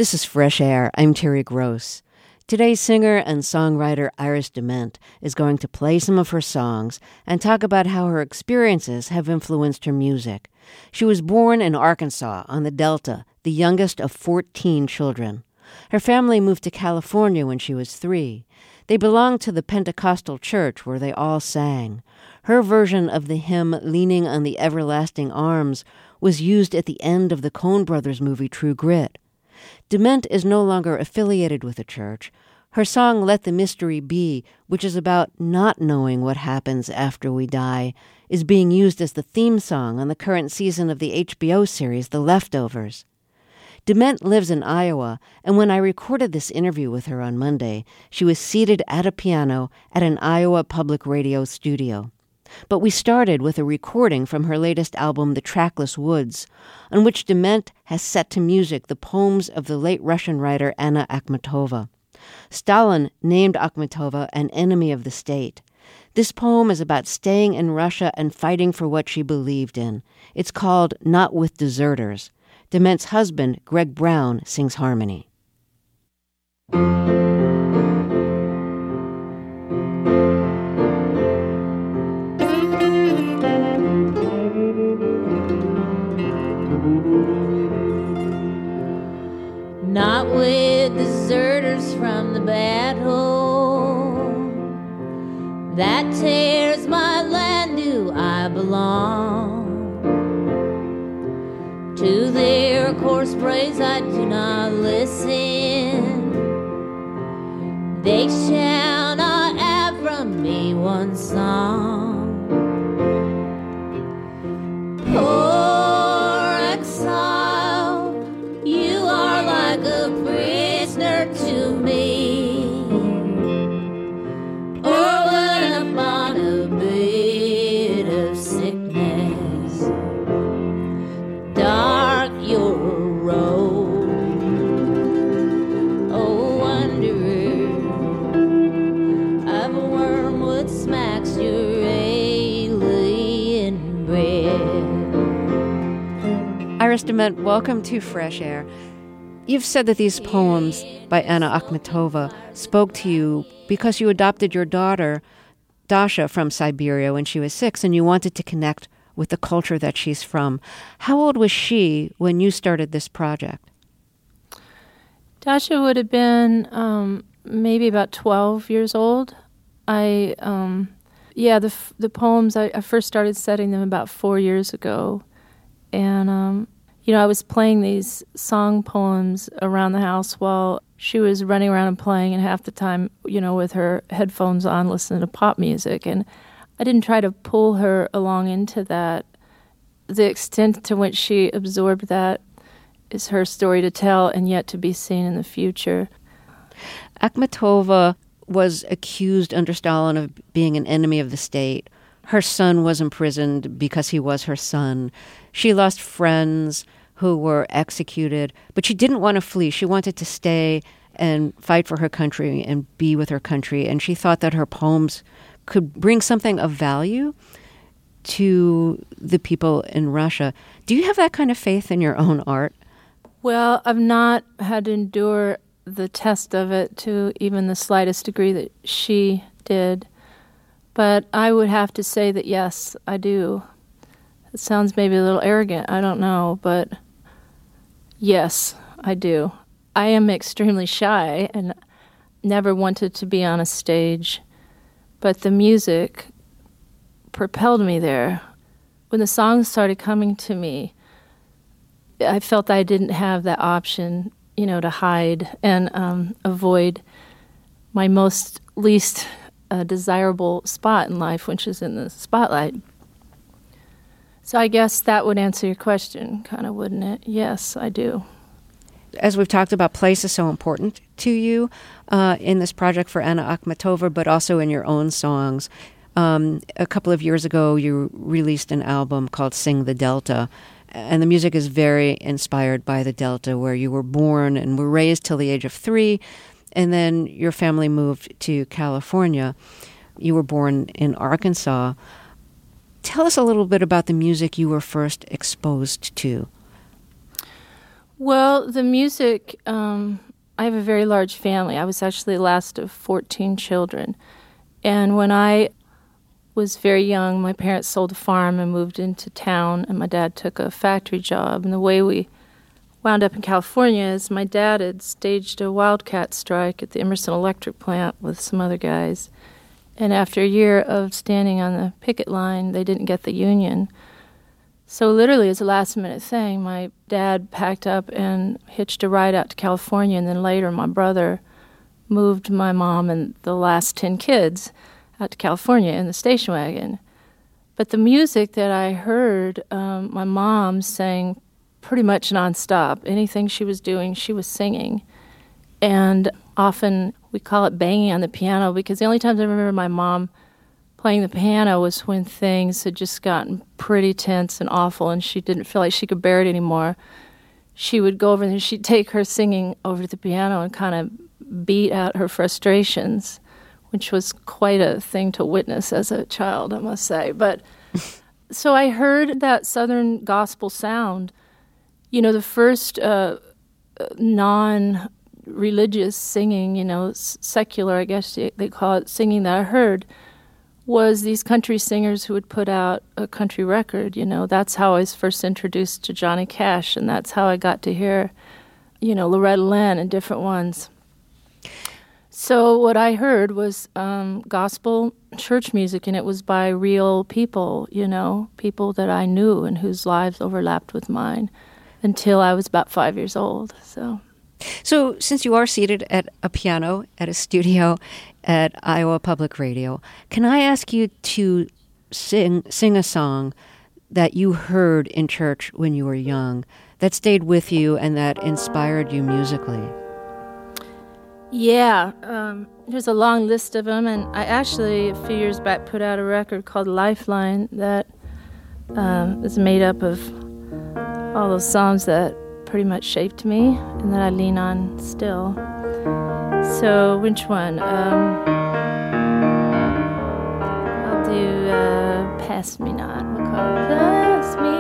This is Fresh Air. I'm Terry Gross. Today's singer and songwriter Iris DeMent is going to play some of her songs and talk about how her experiences have influenced her music. She was born in Arkansas on the Delta, the youngest of 14 children. Her family moved to California when she was 3. They belonged to the Pentecostal church where they all sang. Her version of the hymn Leaning on the Everlasting Arms was used at the end of the Coen Brothers movie True Grit. DeMent is no longer affiliated with the church. Her song Let the Mystery Be, which is about not knowing what happens after we die, is being used as the theme song on the current season of the HBO series The Leftovers. DeMent lives in Iowa, and when I recorded this interview with her on Monday, she was seated at a piano at an Iowa Public Radio studio. But we started with a recording from her latest album, The Trackless Woods, on which DeMent has set to music the poems of the late Russian writer Anna Akhmatova. Stalin named Akhmatova an enemy of the state. This poem is about staying in Russia and fighting for what she believed in. It's called Not With Deserters. DeMent's husband, Greg Brown, sings harmony. Not with deserters from the bad home that tears my land do I belong. To their coarse praise I do not listen. They shall not have from me one song. Poor exile, you are like a prisoner to me, or when upon a bed of sickness, dark your road, oh wanderer of wormwood smacks your alien breath. Iris DeMent, welcome to Fresh Air. You've said that these poems by Anna Akhmatova spoke to you because you adopted your daughter, Dasha, from Siberia when she was 6, and you wanted to connect with the culture that she's from. How old was she when you started this project? Dasha would have been maybe about 12 years old. The poems, I first started studying them about 4 years ago. And, I was playing these song poems around the house while she was running around and playing, and half the time, with her headphones on, listening to pop music. And I didn't try to pull her along into that. The extent to which she absorbed that is her story to tell and yet to be seen in the future. Akhmatova was accused under Stalin of being an enemy of the state. Her son was imprisoned because he was her son. She lost friends who were executed, but she didn't want to flee. She wanted to stay and fight for her country and be with her country. And she thought that her poems could bring something of value to the people in Russia. Do you have that kind of faith in your own art? Well, I've not had to endure the test of it to even the slightest degree that she did. But I would have to say that, yes, I do. It sounds maybe a little arrogant, I don't know, but yes, I do. I am extremely shy and never wanted to be on a stage, but the music propelled me there. When the songs started coming to me, I felt I didn't have that option, to hide and avoid my least desirable spot in life, which is in the spotlight. So I guess that would answer your question, kind of, wouldn't it? Yes, I do. As we've talked about, place is so important to you in this project for Anna Akhmatova, but also in your own songs. A couple of years ago, you released an album called Sing the Delta, and the music is very inspired by the Delta, where you were born and were raised till the age of 3, and then your family moved to California. You were born in Arkansas. Tell us a little bit about the music you were first exposed to. Well, the music, I have a very large family. I was actually the last of 14 children. And when I was very young, my parents sold a farm and moved into town, and my dad took a factory job. And the way we wound up in California is my dad had staged a wildcat strike at the Emerson Electric plant with some other guys. And after a year of standing on the picket line, they didn't get the union. So literally, as a last-minute thing, my dad packed up and hitched a ride out to California, and then later my brother moved my mom and the last 10 kids out to California in the station wagon. But the music that I heard, my mom sang pretty much nonstop. Anything she was doing, she was singing. And often we call it banging on the piano, because the only times I remember my mom playing the piano was when things had just gotten pretty tense and awful and she didn't feel like she could bear it anymore. She would go over and she'd take her singing over to the piano and kind of beat out her frustrations, which was quite a thing to witness as a child, I must say. But so I heard that Southern gospel sound. You know, the first non-religious singing, secular, I guess they call it, singing that I heard was these country singers who would put out a country record. That's how I was first introduced to Johnny Cash, and that's how I got to hear, Loretta Lynn and different ones. So what I heard was gospel church music, and it was by real people, people that I knew and whose lives overlapped with mine until I was about 5 years old. So since you are seated at a piano at a studio at Iowa Public Radio, can I ask you to sing a song that you heard in church when you were young, that stayed with you and that inspired you musically? Yeah, there's a long list of them, and I actually, a few years back, put out a record called Lifeline that is made up of all those songs that pretty much shaped me and that I lean on still. So which one? I'll do Pass Me Not. We'll call it Pass Me.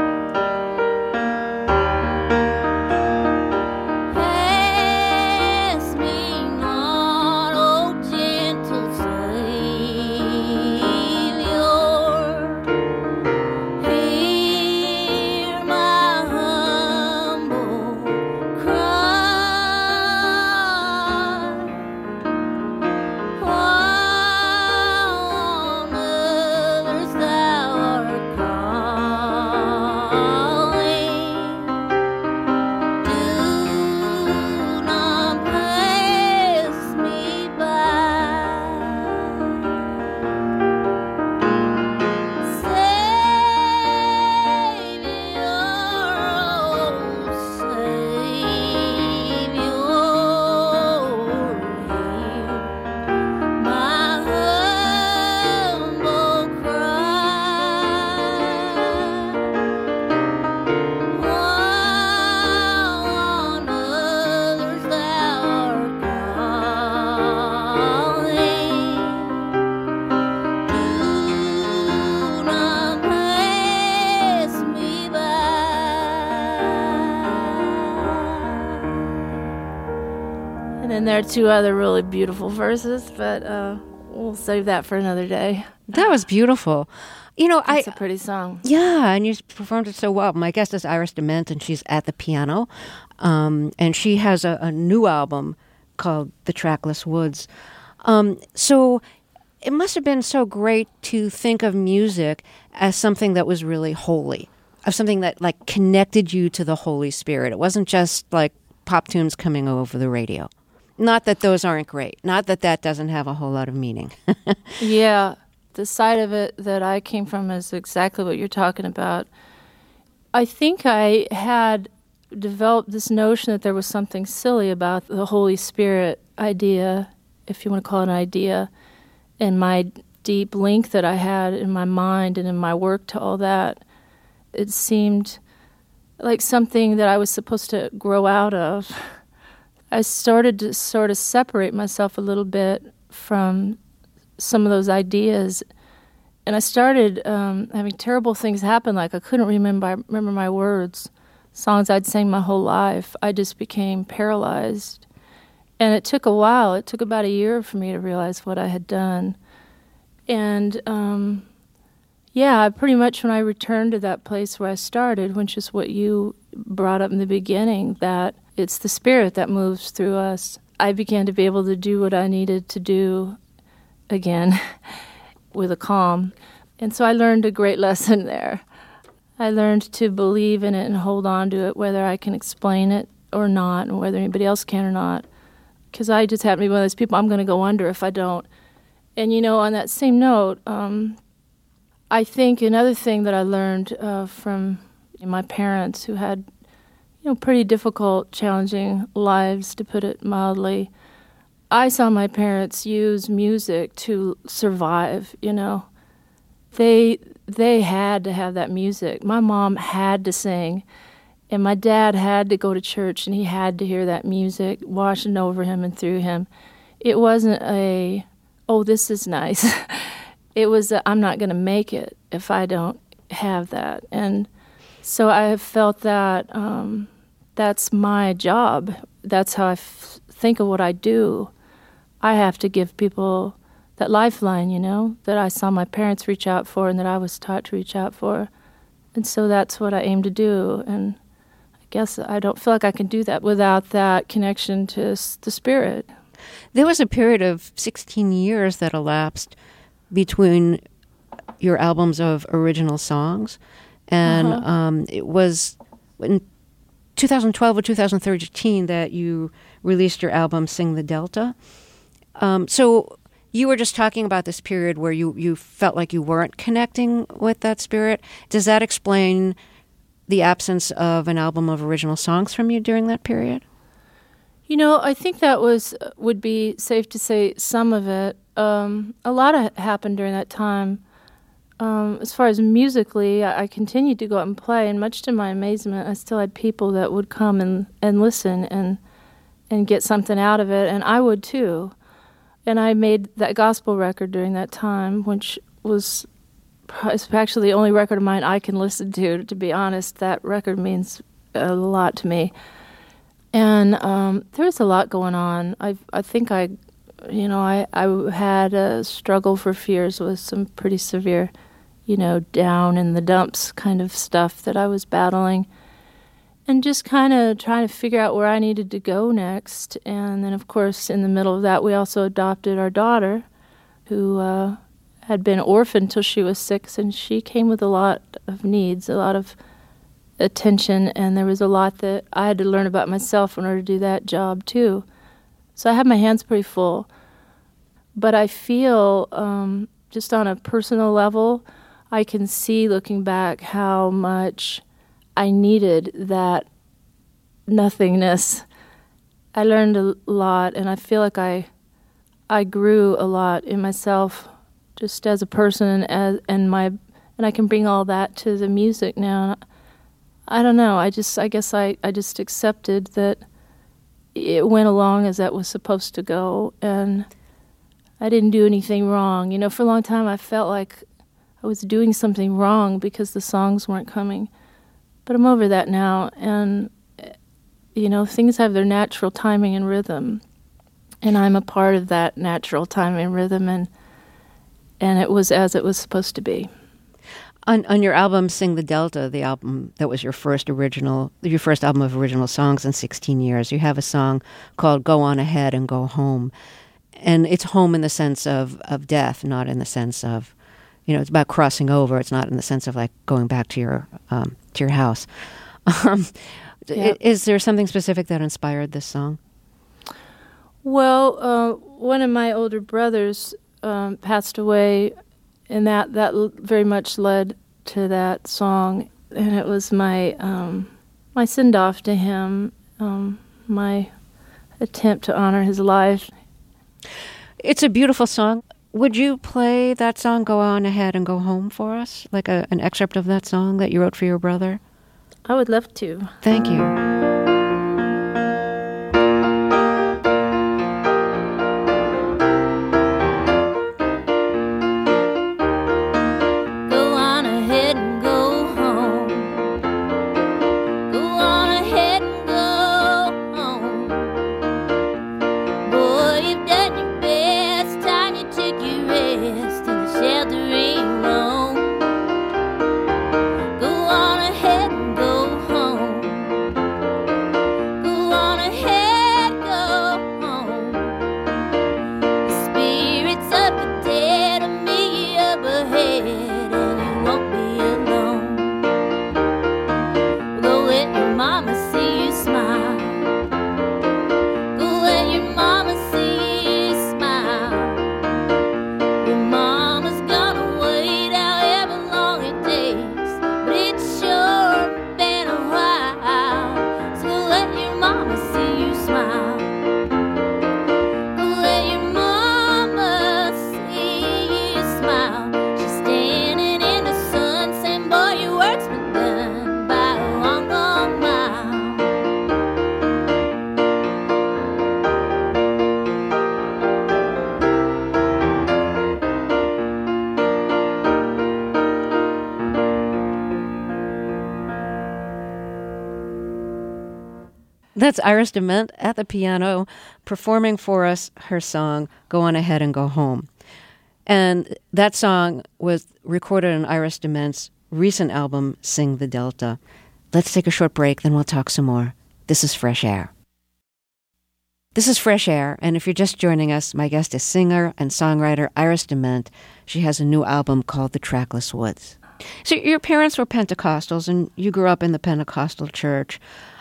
And there are two other really beautiful verses, but we'll save that for another day. That was beautiful. It's a pretty song. Yeah, and you performed it so well. My guest is Iris DeMent, and she's at the piano. And she has a new album called The Trackless Woods. So it must have been so great to think of music as something that was really holy, of something that connected you to the Holy Spirit. It wasn't just like pop tunes coming over the radio. Not that those aren't great. Not that doesn't have a whole lot of meaning. Yeah, the side of it that I came from is exactly what you're talking about. I think I had developed this notion that there was something silly about the Holy Spirit idea, if you want to call it an idea, and my deep link that I had in my mind and in my work to all that. It seemed like something that I was supposed to grow out of. I started to sort of separate myself a little bit from some of those ideas, and I started having terrible things happen. Like I couldn't remember my words songs I'd sang my whole life. I just became paralyzed. And it took a while. It took about a year for me to realize what I had done. And yeah, pretty much when I returned to that place where I started, which is what you brought up in the beginning, that it's the Spirit that moves through us, I began to be able to do what I needed to do again with a calm. And so I learned a great lesson there. I learned to believe in it and hold on to it, whether I can explain it or not, and whether anybody else can or not. Because I just happen to be one of those people, I'm going to go under if I don't. And, on that same note, I think another thing that I learned from my parents, who had, pretty difficult, challenging lives, to put it mildly, I saw my parents use music to survive, They had to have that music. My mom had to sing, and my dad had to go to church, and he had to hear that music washing over him and through him. It wasn't oh, this is nice. It was I'm not going to make it if I don't have that. And so I have felt that that's my job. That's how I think of what I do. I have to give people that lifeline, that I saw my parents reach out for and that I was taught to reach out for. And so that's what I aim to do. And I guess I don't feel like I can do that without that connection to the Spirit. There was a period of 16 years that elapsed between your albums of original songs. And it was in 2012 or 2013 that you released your album, Sing the Delta. So you were just talking about this period where you felt like you weren't connecting with that Spirit. Does that explain the absence of an album of original songs from you during that period? I think that would be safe to say some of it. A lot happened during that time. As far as musically, I continued to go out and play, and much to my amazement, I still had people that would come and listen and get something out of it, and I would too. And I made that gospel record during that time, which was actually the only record of mine I can listen to be honest. That record means a lot to me. And there was a lot going on. I think I had a struggle for fears with some pretty severe, down in the dumps kind of stuff that I was battling. And just kind of trying to figure out where I needed to go next. And then, of course, in the middle of that, we also adopted our daughter, who had been orphaned till she was 6, and she came with a lot of needs, a lot of attention, and there was a lot that I had to learn about myself in order to do that job, too. So I had my hands pretty full. But I feel, just on a personal level, I can see, looking back, how much I needed that nothingness. I learned a lot, and I feel like I grew a lot in myself, just as a person, and I can bring all that to the music now. I don't know. I guess I just accepted that it went along as that was supposed to go, and I didn't do anything wrong. For a long time I felt like I was doing something wrong because the songs weren't coming. But I'm over that now, and, things have their natural timing and rhythm, and I'm a part of that natural timing and rhythm, and it was as it was supposed to be. On your album, Sing the Delta, the album that was your first album of original songs in 16 years, you have a song called Go On Ahead and Go Home. And it's home in the sense of death, not in the sense of, it's about crossing over. It's not in the sense of like going back to your house. Yep. Is there something specific that inspired this song? Well, one of my older brothers passed away, and that very much led to that song. And it was my send-off to him, my attempt to honor his life. It's a beautiful song. Would you play that song, Go On Ahead and Go Home, for us? Like an excerpt of that song that you wrote for your brother? I would love to. Thank you. Go on ahead and go home. Go That's Iris DeMent at the piano performing for us her song, Go On Ahead and Go Home. And that song was recorded on Iris DeMent's recent album, Sing the Delta. Let's take a short break, then we'll talk some more. This is Fresh Air. This is Fresh Air, and if you're just joining us, my guest is singer and songwriter Iris DeMent. She has a new album called The Trackless Woods. So your parents were Pentecostals, and you grew up in the Pentecostal church.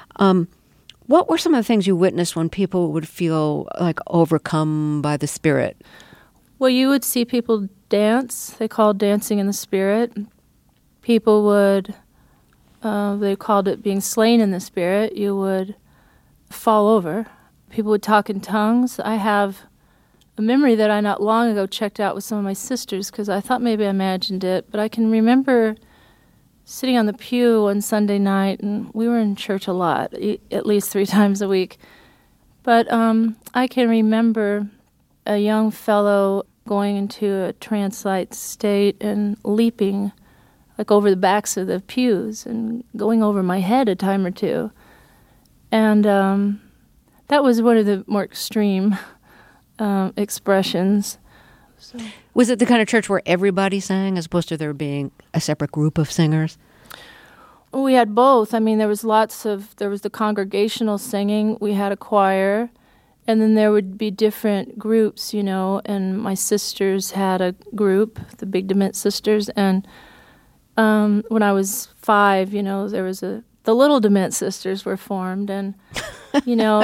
What were some of the things you witnessed when people would feel like overcome by the Spirit? Well, you would see people dance. They called dancing in the Spirit. People would, they called it being slain in the Spirit. You would fall over. People would talk in tongues. I have a memory that I not long ago checked out with some of my sisters because I thought maybe I imagined it, but I can remember sitting on the pew one Sunday night, and we were in church a lot, at least 3 times a week. But I can remember a young fellow going into a trance-like state and leaping like over the backs of the pews and going over my head a time or two. And that was one of the more extreme expressions. So. Was it the kind of church where everybody sang as opposed to there being a separate group of singers? We had both. I mean, there was the congregational singing. We had a choir, and then there would be different groups, you know, and my sisters had a group, the Big DeMent Sisters, and when I was 5, you know, there was the Little DeMent Sisters were formed, and, you know,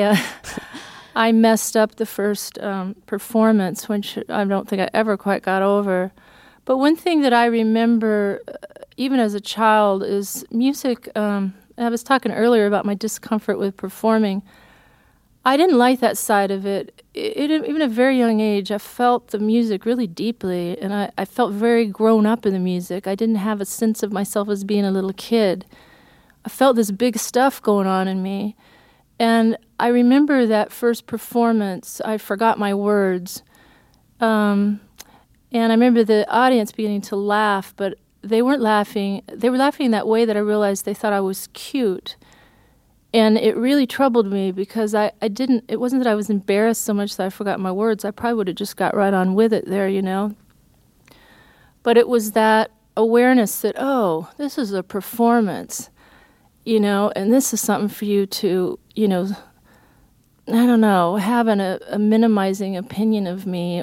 I messed up the first performance, which I don't think I ever quite got over. But one thing that I remember, even as a child, is music. I was talking earlier about my discomfort with performing. I didn't like that side of it. Even at a very young age, I felt the music really deeply, and I felt very grown up in the music. I didn't have a sense of myself as being a little kid. I felt this big stuff going on in me. And I remember that first performance, I forgot my words. And I remember the audience beginning to laugh, but they weren't laughing. They were laughing in that way that I realized they thought I was cute. And it really troubled me because it wasn't that I was embarrassed so much that I forgot my words. I probably would have just got right on with it there, you know. But it was that awareness that, oh, this is a performance, you know, and this is something for you to, you know, I don't know, having a minimizing opinion of me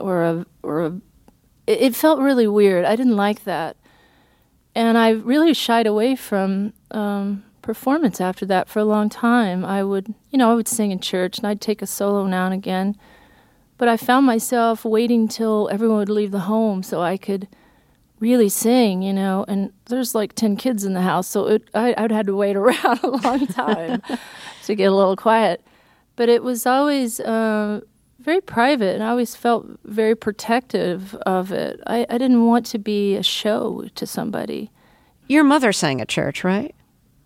it felt really weird. I didn't like that. And I really shied away from performance after that for a long time. I would sing in church and I'd take a solo now and again. But I found myself waiting till everyone would leave the home so I could really sing, you know, and there's like 10 kids in the house, so I'd had to wait around a long time to get a little quiet. But it was always very private, and I always felt very protective of it. I didn't want to be a show to somebody. Your mother sang at church, right?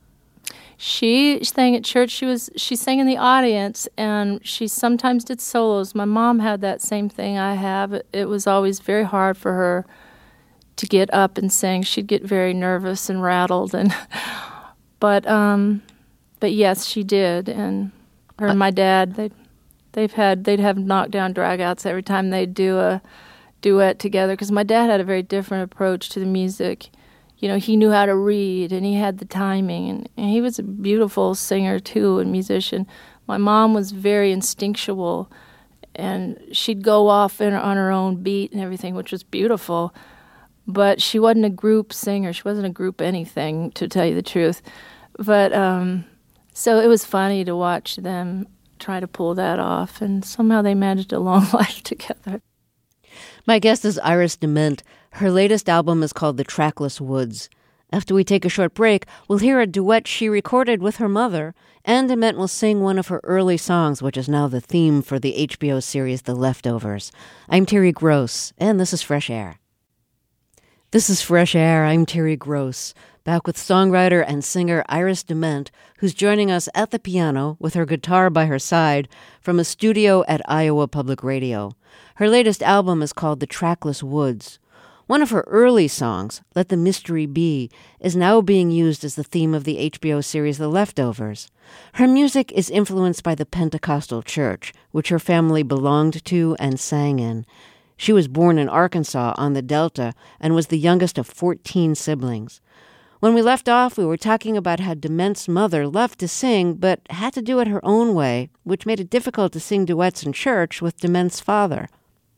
She sang at church. She sang in the audience, and she sometimes did solos. My mom had that same thing I have. It was always very hard for her to get up and sing. She'd get very nervous and rattled, but yes, she did. And her and my dad, they'd have knockdown dragouts every time they'd do a duet together, because my dad had a very different approach to the music. You know, he knew how to read, and he had the timing, and he was a beautiful singer too and musician. My mom was very instinctual, and she'd go off on her own beat and everything, which was beautiful. But she wasn't a group singer. She wasn't a group anything, to tell you the truth. But so it was funny to watch them try to pull that off, and somehow they managed a long life together. My guest is Iris DeMent. Her latest album is called The Trackless Woods. After we take a short break, we'll hear a duet she recorded with her mother, and DeMent will sing one of her early songs, which is now the theme for the HBO series The Leftovers. I'm Terry Gross, and this is Fresh Air. This is Fresh Air. I'm Terry Gross, back with songwriter and singer Iris DeMent, who's joining us at the piano with her guitar by her side from a studio at Iowa Public Radio. Her latest album is called The Trackless Woods. One of her early songs, Let the Mystery Be, is now being used as the theme of the HBO series The Leftovers. Her music is influenced by the Pentecostal church, which her family belonged to and sang in. She was born in Arkansas on the Delta and was the youngest of 14 siblings. When we left off, we were talking about how Dement's mother loved to sing, but had to do it her own way, which made it difficult to sing duets in church with Dement's father.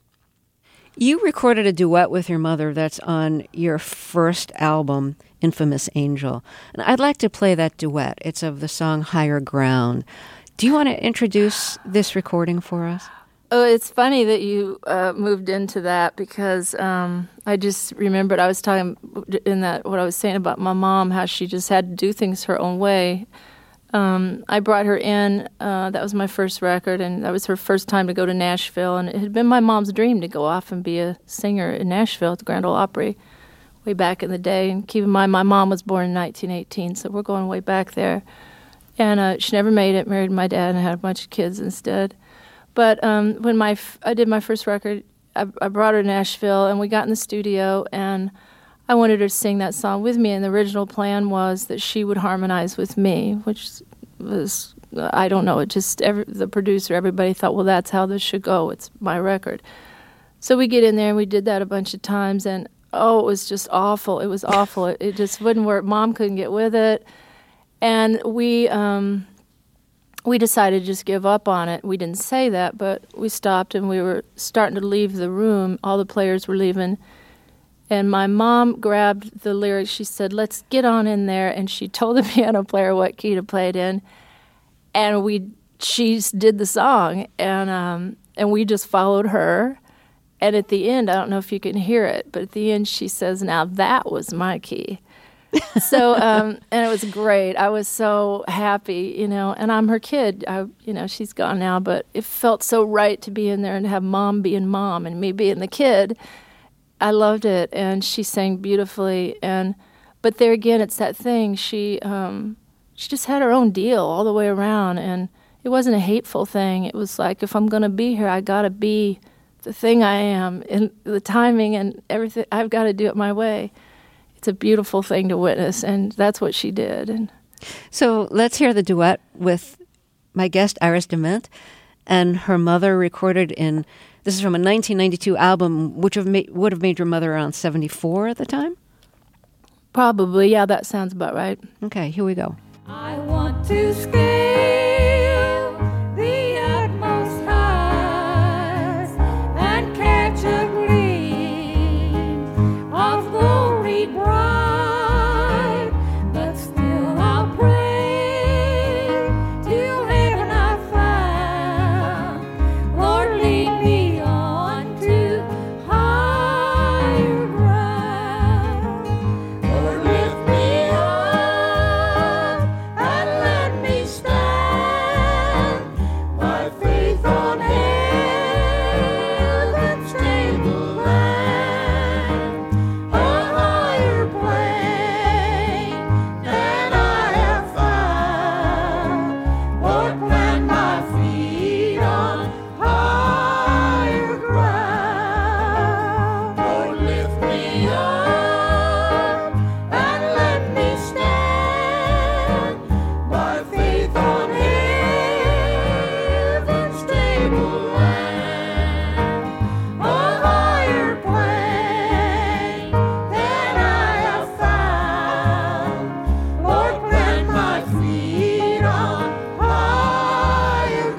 You recorded a duet with your mother that's on your first album, Infamous Angel. And I'd like to play that duet. It's of the song Higher Ground. Do you want to introduce this recording for us? Oh, it's funny that you moved into that because I just remembered I was talking in that what I was saying about my mom, how she just had to do things her own way. I brought her in. That was my first record, and that was her first time to go to Nashville. And it had been my mom's dream to go off and be a singer in Nashville at the Grand Ole Opry way back in the day. And keep in mind, my mom was born in 1918, so we're going way back there. And she never made it, married my dad, and had a bunch of kids instead. But when I did my first record, I brought her to Nashville, and we got in the studio, and I wanted her to sing that song with me, and the original plan was that she would harmonize with me, which was, I don't know, it just, the producer, everybody thought, well, that's how this should go. It's my record. So we get in there, and we did that a bunch of times, and, it was just awful. It was awful. It just wouldn't work. Mom couldn't get with it. And we decided to just give up on it. We didn't say that, but we stopped, and we were starting to leave the room. All the players were leaving. And my mom grabbed the lyrics. She said, let's get on in there. And she told the piano player what key to play it in. And she did the song. And we just followed her. And at the end, I don't know if you can hear it, but at the end she says, now that was my key. So, and it was great. I was so happy, and I'm her kid. She's gone now, but it felt so right to be in there and have Mom being Mom and me being the kid. I loved it, and she sang beautifully. But there again, it's that thing. She just had her own deal all the way around, and it wasn't a hateful thing. It was like, if I'm going to be here, I got to be the thing I am, and the timing and everything. I've got to do it my way. It's a beautiful thing to witness, and that's what she did. So let's hear the duet with my guest, Iris DeMent, and her mother, recorded in, this is from a 1992 album, which would have made your mother around 74 at the time? Probably, yeah, that sounds about right. Okay, here we go. I want to scale the utmost heights and catch a gleam of glory bright, but still I'll pray till heaven I found. Lord, lead me on to higher ground. Lord, lift me up and let me stand by faith on heaven's stable land, a higher plane than I have found. Lord, plant my feet on higher ground. Lord, lift me up and let me stand by faith on heaven's stable land, a higher plane than I have found. Lord, plant my feet on higher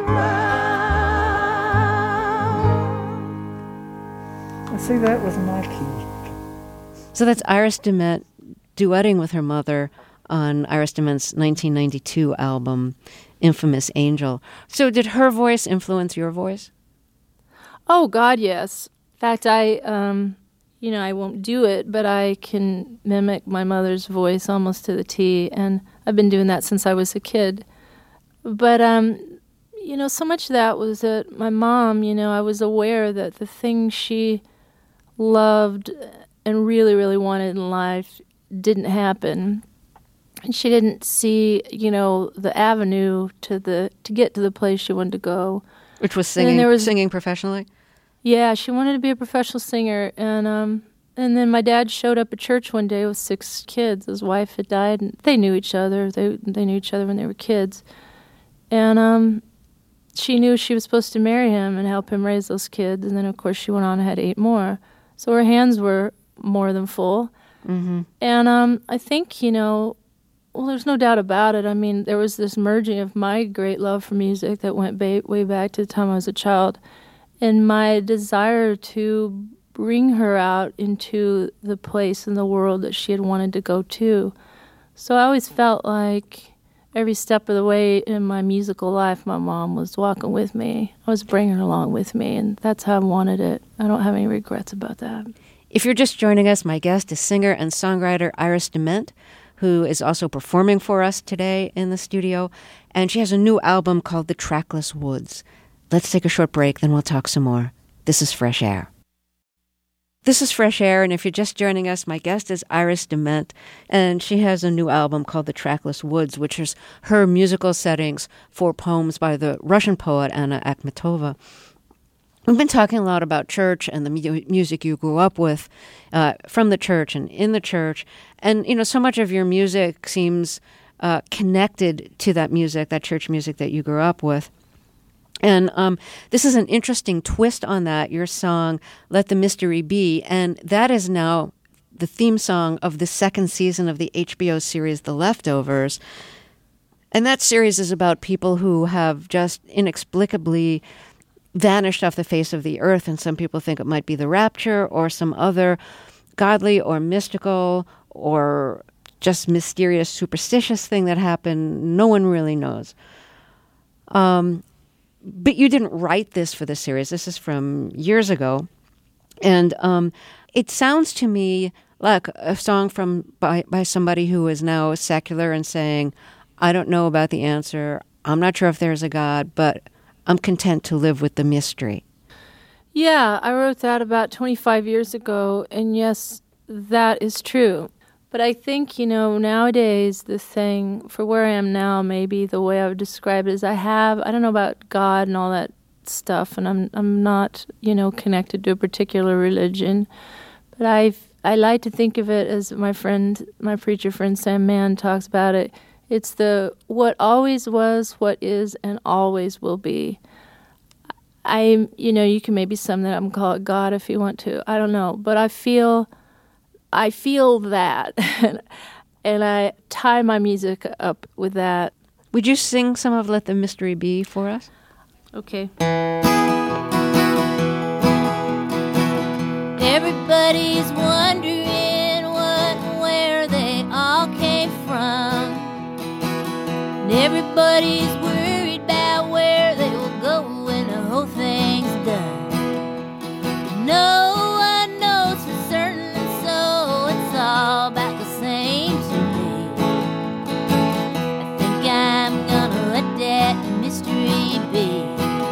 ground. See, that was my key. So that's Iris DeMent duetting with her mother on Iris DeMent's 1992 album, Infamous Angel. So did her voice influence your voice? Oh, God, yes. In fact, I won't do it, but I can mimic my mother's voice almost to the T, and I've been doing that since I was a kid. But, so much of that was that my mom, I was aware that the things she loved and really, really wanted in life didn't happen. And she didn't see, the avenue to get to the place she wanted to go. Which was singing professionally? Yeah, she wanted to be a professional singer, and And then my dad showed up at church one day with 6 kids. His wife had died, and they knew each other. They knew each other when they were kids. And she knew she was supposed to marry him and help him raise those kids. And then, of course, she went on and had 8 more. So her hands were more than full. Mm-hmm. And I think, well, there's no doubt about it. I mean, there was this merging of my great love for music that went way back to the time I was a child, and my desire to bring her out into the place in the world that she had wanted to go to. So I always felt like every step of the way in my musical life, my mom was walking with me. I was bringing her along with me, and that's how I wanted it. I don't have any regrets about that. If you're just joining us, my guest is singer and songwriter Iris DeMent, who is also performing for us today in the studio, and she has a new album called The Trackless Woods. Let's take a short break, then we'll talk some more. This is Fresh Air. This is Fresh Air, and if you're just joining us, my guest is Iris DeMent, and she has a new album called The Trackless Woods, which is her musical settings for poems by the Russian poet Anna Akhmatova. We've been talking a lot about church and the music you grew up with from the church and in the church, and so much of your music seems connected to that music, that church music that you grew up with. And this is an interesting twist on that, your song, Let the Mystery Be. And that is now the theme song of the 2nd season of the HBO series, The Leftovers. And that series is about people who have just inexplicably vanished off the face of the earth. And some people think it might be the rapture or some other godly or mystical or just mysterious, superstitious thing that happened. No one really knows. But you didn't write this for the series. This is from years ago. And it sounds to me like a song by somebody who is now secular and saying, I don't know about the answer. I'm not sure if there's a God, but I'm content to live with the mystery. Yeah, I wrote that about 25 years ago, and yes, that is true. But I think, nowadays the thing, for where I am now, maybe the way I would describe it is I don't know about God and all that stuff, and I'm not, connected to a particular religion. But I like to think of it as my preacher friend Sam Mann talks about it. It's the what always was, what is, and always will be. You can maybe sum that up and call it God if you want to. I don't know, but I feel that, and I tie my music up with that. Would you sing some of Let the Mystery Be for us? Okay. Everybody's wondering what and where they all came from, and everybody's worried about where they will go when the whole thing's done. No one knows for certain, all about the same to me. I think I'm gonna let that mystery be.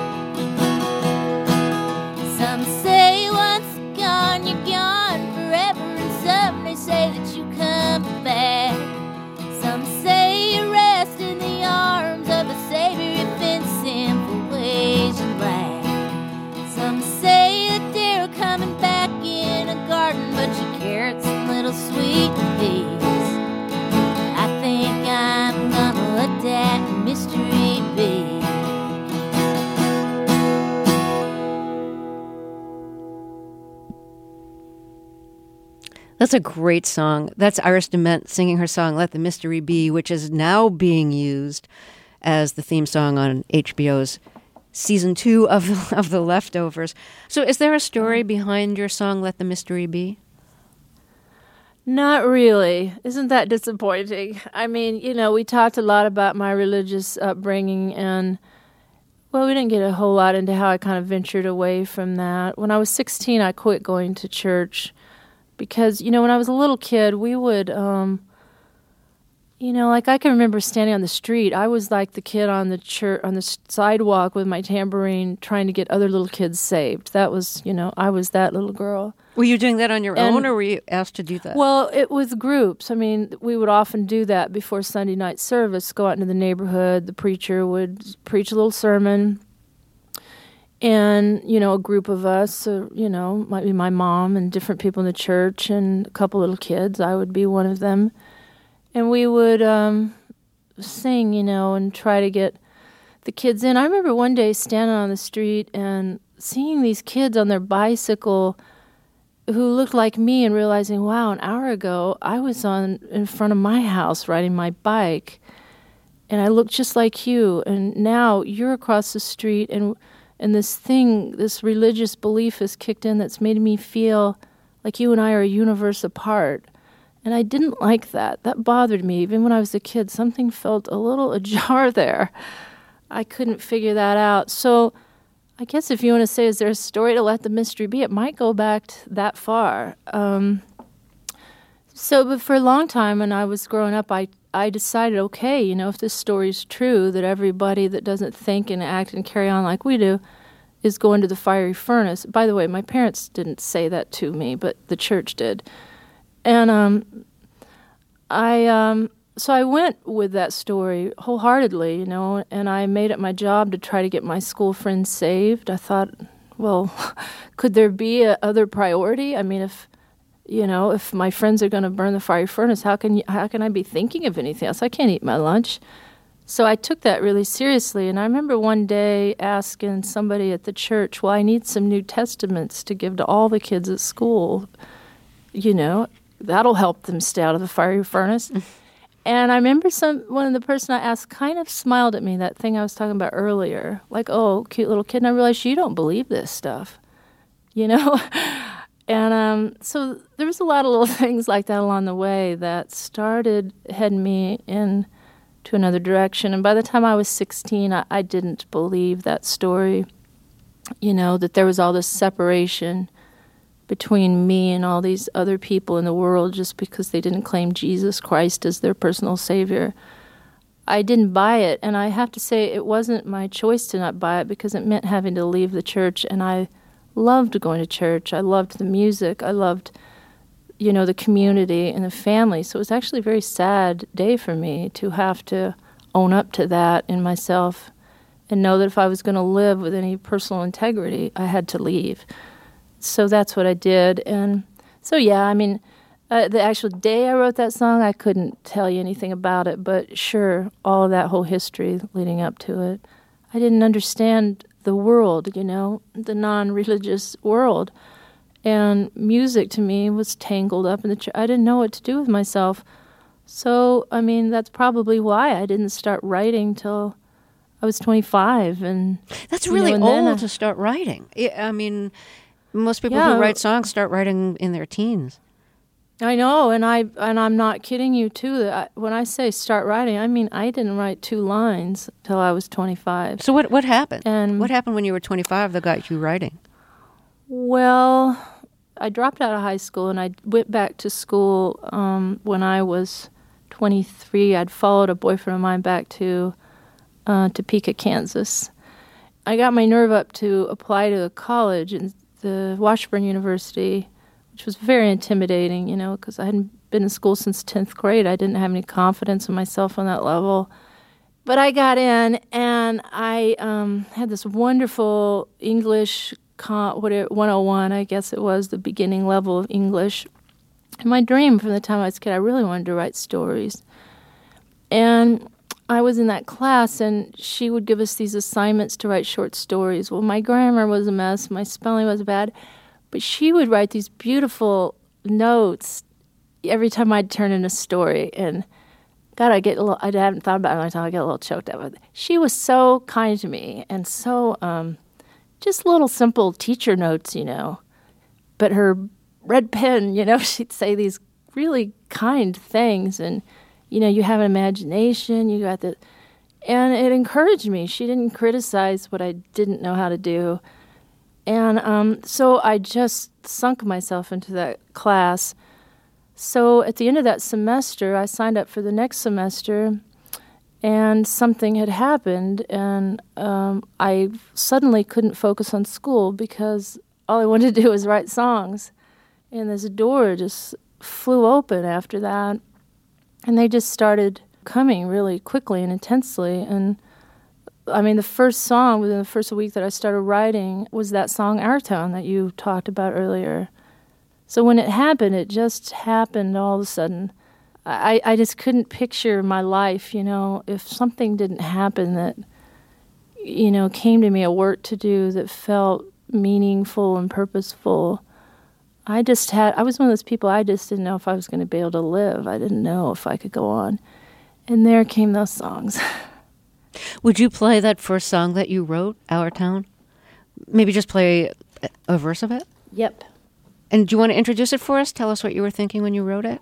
Some say once gone, you're gone forever, and some they say that you come back. Some say you rest in the arms of a Savior if in sinful ways you lack. Some say that they're coming back in a garden, but you carrots little sweet peas. I think I'm gonna let that mystery be. That's a great song. That's Iris DeMent singing her song Let the Mystery Be, which is now being used as the theme song on HBO's season 2 of The Leftovers. So is there a story behind your song Let the Mystery Be? Not really. Isn't that disappointing? I mean, we talked a lot about my religious upbringing, and, well, we didn't get a whole lot into how I kind of ventured away from that. When I was 16, I quit going to church because, when I was a little kid, we would, I can remember standing on the street. I was like the kid on the sidewalk with my tambourine trying to get other little kids saved. That was, I was that little girl. Were you doing that on your own, or were you asked to do that? Well, it was groups. I mean, we would often do that before Sunday night service, go out into the neighborhood. The preacher would preach a little sermon, And, a group of us, might be my mom and different people in the church and a couple little kids. I would be one of them. And we would sing, and try to get the kids in. I remember one day standing on the street and seeing these kids on their bicycle who looked like me and realizing, wow, an hour ago I was in front of my house riding my bike and I look just like you, and now you're across the street and this religious belief has kicked in that's made me feel like you and I are a universe apart. And I didn't like that. That bothered me. Even when I was a kid, something felt a little ajar there. I couldn't figure that out. So I guess if you want to say, is there a story to let the mystery be? It might go back that far. But for a long time when I was growing up, I decided, okay, if this story's true, that everybody that doesn't think and act and carry on like we do is going to the fiery furnace. By the way, my parents didn't say that to me, but the church did. And so I went with that story wholeheartedly, and I made it my job to try to get my school friends saved. I thought, well, could there be a other priority? I mean, if my friends are going to burn the fiery furnace, how can I be thinking of anything else? I can't eat my lunch. So I took that really seriously, and I remember one day asking somebody at the church, well, I need some New Testaments to give to all the kids at school. That'll help them stay out of the fiery furnace. And I remember one of the person I asked kind of smiled at me, that thing I was talking about earlier, like, oh, cute little kid. And I realized you don't believe this stuff, And so there was a lot of little things like that along the way that started heading me in to another direction. And by the time I was 16, I didn't believe that story, that there was all this separation between me and all these other people in the world just because they didn't claim Jesus Christ as their personal savior. I didn't buy it, and I have to say it wasn't my choice to not buy it because it meant having to leave the church, and I loved going to church. I loved the music. I loved, the community and the family. So it was actually a very sad day for me to have to own up to that in myself and know that if I was going to live with any personal integrity, I had to leave. So that's what I did. And so, yeah, I mean, the actual day I wrote that song, I couldn't tell you anything about it. But sure, all of that whole history leading up to it. I didn't understand the world, the non-religious world. And music to me was tangled up in the church. I didn't know what to do with myself. So, I mean, that's probably why I didn't start writing till I was 25. And that's really old to start writing. I mean, most people who write songs start writing in their teens. I know, and I'm not kidding you too. When I say start writing, I mean I didn't write 2 lines till I was 25. So what happened? And what happened when you were 25 that got you writing? Well, I dropped out of high school and I went back to school when I was 23. I'd followed a boyfriend of mine back to Topeka, Kansas. I got my nerve up to apply to a college in the Washburn University, which was very intimidating, because I hadn't been in school since 10th grade. I didn't have any confidence in myself on that level. But I got in, and I had this wonderful English 101, I guess it was, the beginning level of English. And my dream from the time I was a kid, I really wanted to write stories. And I was in that class, and she would give us these assignments to write short stories. Well, my grammar was a mess, my spelling was bad, but she would write these beautiful notes every time I'd turn in a story. And God, I haven't thought about it in a long time, I get a little choked up. She was so kind to me, and so just little simple teacher notes, But her red pen, she'd say these really kind things, and you have an imagination, you got and it encouraged me. She didn't criticize what I didn't know how to do. And so I just sunk myself into that class. So at the end of that semester, I signed up for the next semester, and something had happened, and I suddenly couldn't focus on school because all I wanted to do was write songs. And this door just flew open after that. And they just started coming really quickly and intensely. And I mean, the first song within the first week that I started writing was that song Our Town that you talked about earlier. So when it happened, it just happened all of a sudden. I just couldn't picture my life, if something didn't happen that, came to me, a work to do that felt meaningful and purposeful. I was one of those people, I just didn't know if I was going to be able to live. I didn't know if I could go on. And there came those songs. Would you play that first song that you wrote, Our Town? Maybe just play a verse of it? Yep. And do you want to introduce it for us? Tell us what you were thinking when you wrote it.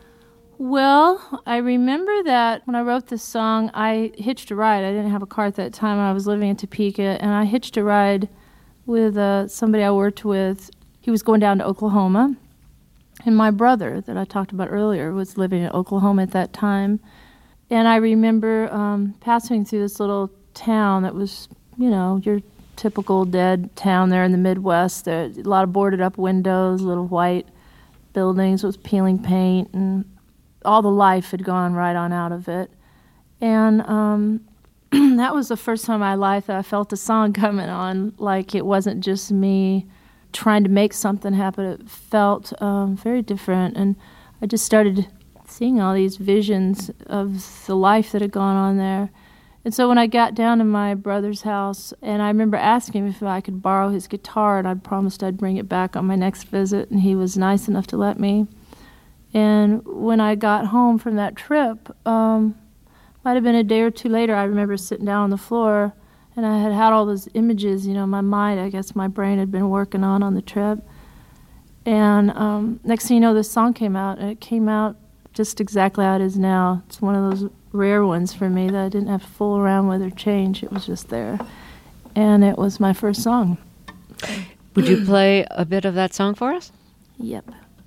Well, I remember that when I wrote this song, I hitched a ride. I didn't have a car at that time. I was living in Topeka, and I hitched a ride with somebody I worked with. He was going down to Oklahoma, and my brother that I talked about earlier was living in Oklahoma at that time. And I remember passing through this little town that was, your typical dead town there in the Midwest. There a lot of boarded up windows, little white buildings with peeling paint, and all the life had gone right on out of it. And that was the first time in my life that I felt a song coming on, like it wasn't just me trying to make something happen. It felt very different. And I just started seeing all these visions of the life that had gone on there. And so when I got down to my brother's house, and I remember asking him if I could borrow his guitar, and I'd promised I'd bring it back on my next visit, and he was nice enough to let me. And when I got home from that trip, might have been a day or two later, I remember sitting down on the floor, and I had all those images, my mind, I guess my brain had been working on the trip. And next thing you know, this song came out, and it came out just exactly how it is now. It's one of those rare ones for me that I didn't have to fool around with or change. It was just there. And it was my first song. Would you play a bit of that song for us? Yep.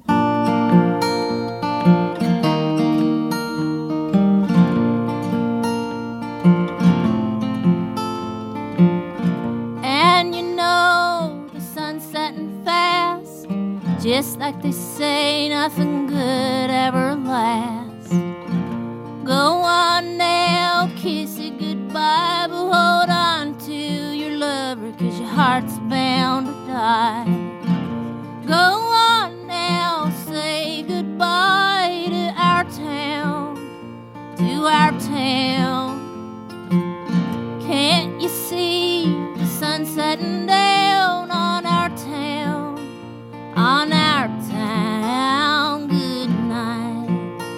Just like they say, nothing good ever lasts. Go on now, kiss it goodbye, but hold on to your lover, 'cause your heart's bound to die. Go on now, say goodbye to our town, to our town. Can't you see the sun setting down on our town? On our town, good night.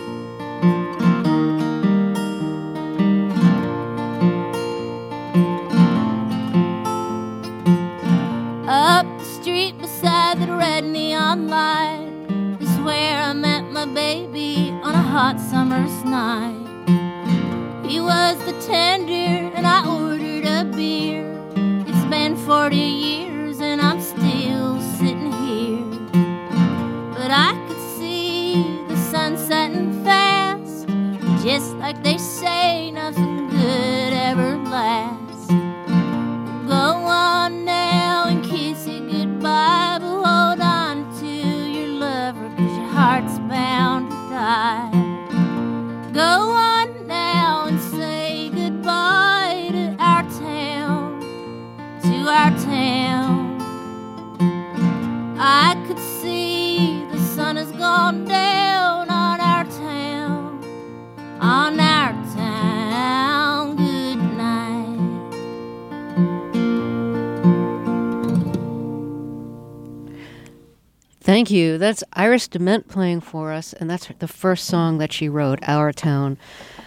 Up the street beside the red neon light is where I met my baby on a hot summer's night. He was the tender and I ordered a beer. It's been 40 years and I'm still sitting here. But I could see the sun setting fast. Just like they say, nothing good ever lasts. Go on now and kiss it goodbye, but hold on to your lover, 'cause your heart's bound to die. Go on now and say goodbye to our town, to our town. I could see the sun has gone down on our town, on our town, good night. Thank you. That's Iris DeMent playing for us, and that's the first song that she wrote, Our Town.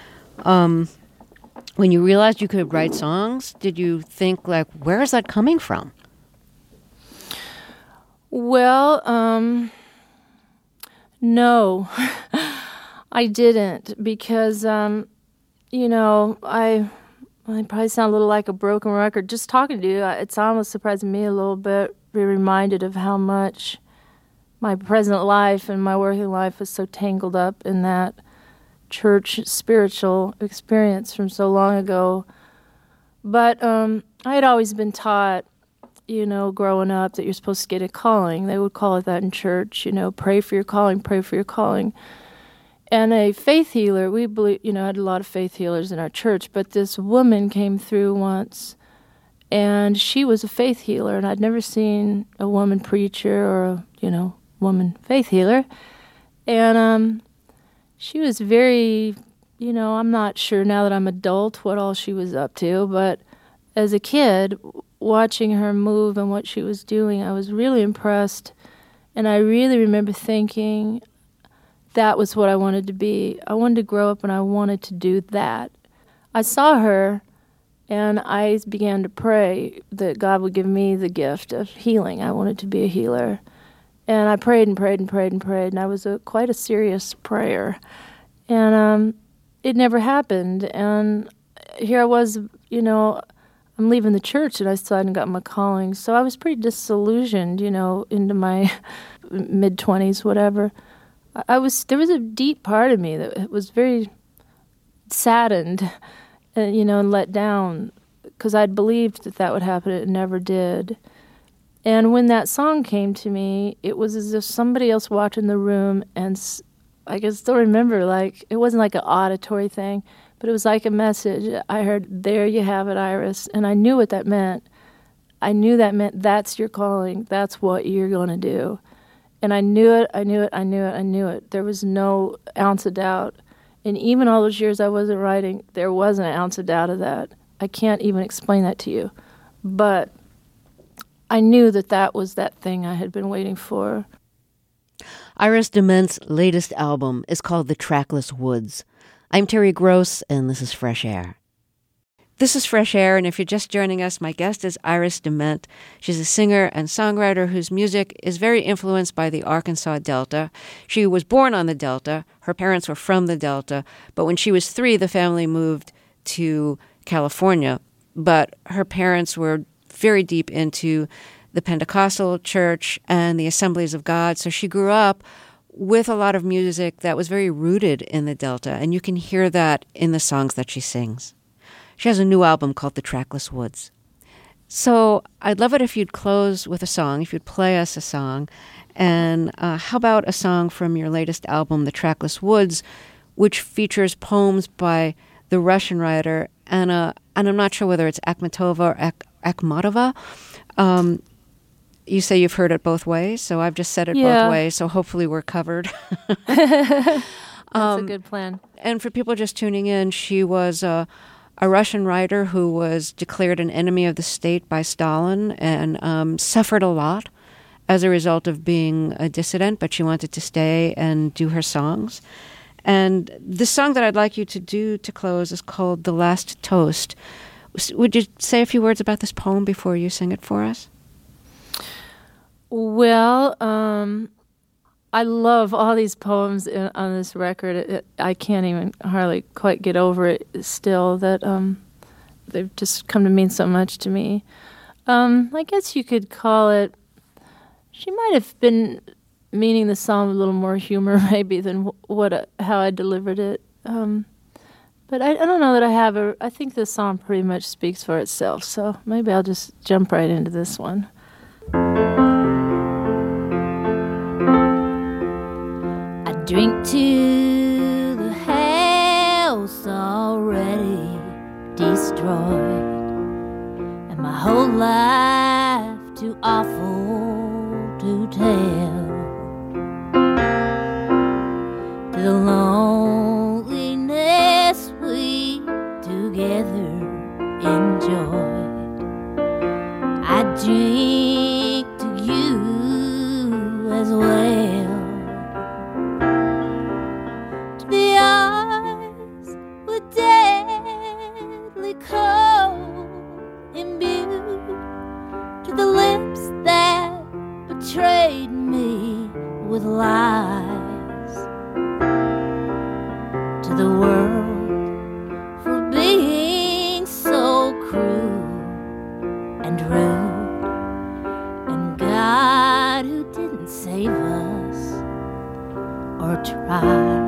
When you realized you could write songs, did you think, where is that coming from? Well, no, I didn't, because, I probably sound a little like a broken record. Just talking to you, it's almost surprising me a little bit, be reminded of how much my present life and my working life is so tangled up in that church spiritual experience from so long ago. But I had always been taught, growing up, that you're supposed to get a calling. They would call it that in church, pray for your calling, pray for your calling. And a faith healer, we believe, I had a lot of faith healers in our church, but this woman came through once, and she was a faith healer, and I'd never seen a woman preacher or a, woman faith healer. And she was very, I'm not sure now that I'm adult what all she was up to, but as a kid, watching her move and what she was doing, I was really impressed. And I really remember thinking that was what I wanted to be. I wanted to grow up and I wanted to do that. I saw her and I began to pray that God would give me the gift of healing. I wanted to be a healer. And I prayed and prayed and prayed and prayed, and I was quite a serious prayer. And it never happened. And here I was, I'm leaving the church, and I still hadn't got my calling. So I was pretty disillusioned, into my mid-20s, whatever. There was a deep part of me that was very saddened, and let down, because I'd believed that would happen. It never did. And when that song came to me, it was as if somebody else walked in the room, and I can still remember, it wasn't like an auditory thing, but it was like a message. I heard, "There you have it, Iris," and I knew what that meant. I knew that meant that's your calling. That's what you're going to do. And I knew it, I knew it, I knew it, I knew it. There was no ounce of doubt. And even all those years I wasn't writing, there wasn't an ounce of doubt of that. I can't even explain that to you. But I knew that was that thing I had been waiting for. Iris DeMent's latest album is called The Trackless Woods. I'm Terry Gross, and this is Fresh Air. This is Fresh Air, and if you're just joining us, my guest is Iris DeMent. She's a singer and songwriter whose music is very influenced by the Arkansas Delta. She was born on the Delta. Her parents were from the Delta, but when she was 3, the family moved to California. But her parents were very deep into the Pentecostal church and the Assemblies of God. So she grew up with a lot of music that was very rooted in the Delta, and you can hear that in the songs that she sings. She has a new album called The Trackless Woods. So I'd love it if you'd close with a song, if you'd play us a song. And how about a song from your latest album, The Trackless Woods, which features poems by the Russian writer Anna, and I'm not sure whether it's Akhmatova or Akhmatova. You say you've heard it both ways, so I've just said it both ways, so hopefully we're covered. That's a good plan. And for people just tuning in, she was a Russian writer who was declared an enemy of the state by Stalin and suffered a lot as a result of being a dissident, but she wanted to stay and do her songs. And the song that I'd like you to do to close is called The Last Toast. Would you say a few words about this poem before you sing it for us? Well, I love all these poems on this record. I can't even hardly quite get over it still, that they've just come to mean so much to me. I guess you could call it, she might have been meaning the song with a little more humor maybe than how I delivered it. But I don't know that I have I think the song pretty much speaks for itself, so maybe I'll just jump right into this one. I drink to the house already destroyed, and my whole life too awful to tell. To the loneliness we together enjoyed, I drink to you as well. To the eyes with deadly cold imbued, to the lips that betrayed me with lies, to the world for being so cruel and rude, and God who didn't save us or try.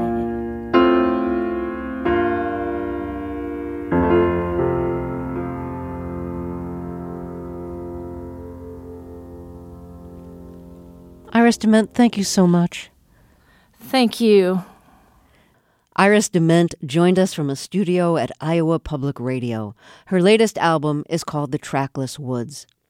Iris DeMent, thank you so much. Thank you. Iris DeMent joined us from a studio at Iowa Public Radio. Her latest album is called The Trackless Woods.